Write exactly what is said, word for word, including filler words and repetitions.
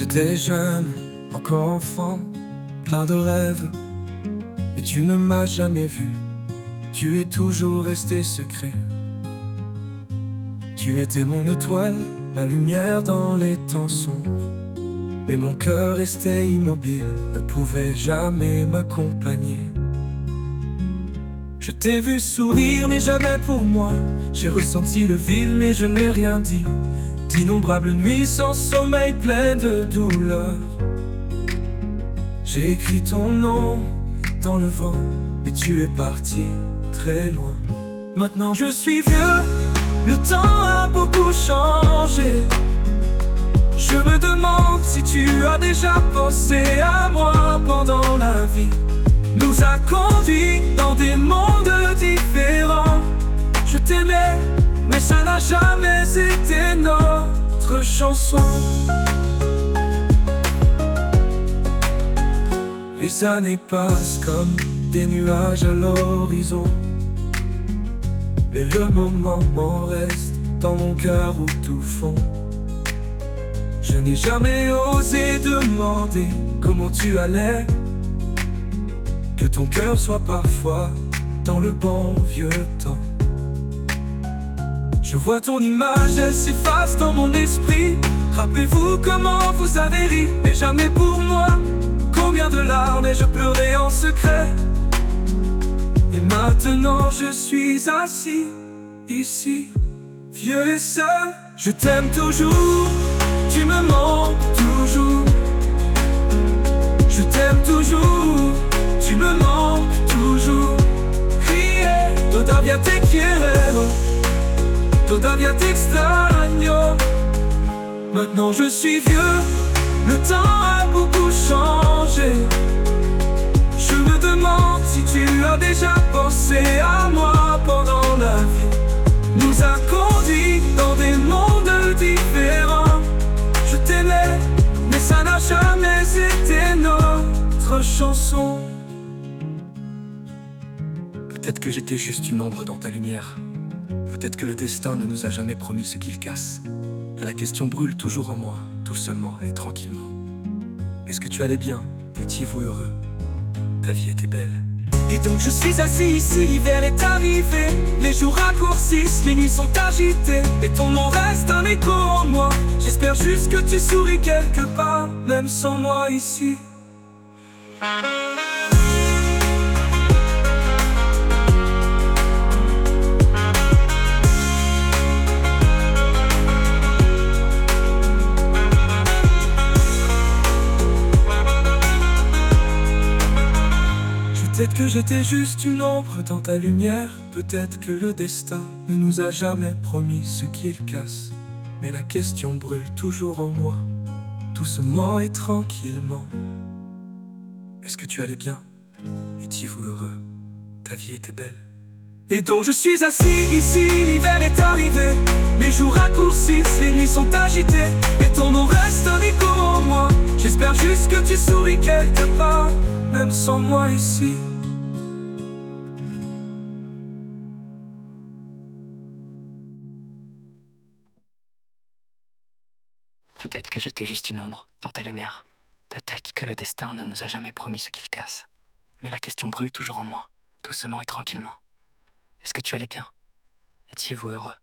J'étais jeune, encore enfant, plein de rêves. Et tu ne m'as jamais vu, tu es toujours resté secret. Tu étais mon étoile, la lumière dans les temps sombres. Mais mon cœur restait immobile, ne pouvait jamais m'accompagner. Je t'ai vu sourire, mais jamais pour moi. J'ai ressenti le vide, mais je n'ai rien dit. D'innombrables nuits sans sommeil, pleines de douleur. J'ai écrit ton nom dans le vent, et tu es parti très loin. Maintenant je suis vieux, le temps a beaucoup changé. Je me demande si tu as déjà pensé à moi pendant la vie. Nous a conduits dans des mondes différents. Je t'aimais, mais ça n'a jamais été notre chanson. Les années passent comme des nuages à l'horizon, mais le moment m'en reste dans mon cœur au tout fond. Je n'ai jamais osé demander comment tu allais, que ton cœur soit parfois dans le bon vieux temps. Je vois ton image, elle s'efface dans mon esprit. Rappelez-vous comment vous avez ri, mais jamais pour moi. Combien de larmes et je pleurais en secret. Et maintenant je suis assis ici, vieux et seul. Je t'aime toujours, tu me manques toujours. Je t'aime toujours, tu me manques toujours. Crier, todavía te quiero, todavía te extraño. Maintenant je suis vieux, le temps a beaucoup changé. Je me demande si tu as déjà pensé à moi pendant la vie. Nous a conduits dans des mondes différents. Je t'aimais, mais ça n'a jamais été notre chanson. Peut-être que j'étais juste une ombre dans ta lumière. Peut-être que le destin ne nous a jamais promis ce qu'il casse. La question brûle toujours en moi, doucement et tranquillement. Est-ce que tu allais bien? Étiez-vous heureux? Ta vie était belle. Et donc je suis assis ici, l'hiver est arrivé. Les jours raccourcissent, les nuits sont agitées. Et ton nom reste un écho en moi. J'espère juste que tu souris quelque part, même sans moi ici. Peut-être que j'étais juste une ombre dans ta lumière. Peut-être que le destin ne nous a jamais promis ce qu'il casse. Mais la question brûle toujours en moi, doucement et tranquillement. Est-ce que tu allais bien? Étiez-vous heureux? Ta vie était belle. Et donc je suis assis ici, l'hiver est arrivé. Les jours raccourcissent, les nuits sont agitées. Et ton nom reste un écho en moi. J'espère juste que tu souris quelque part, même sans moi ici. Peut-être que j'étais juste une ombre dans ta lumière. Peut-être que le destin ne nous a jamais promis ce qu'il casse. Mais la question brûle toujours en moi, doucement et tranquillement. Est-ce que tu allais bien? Étiez-vous heureux?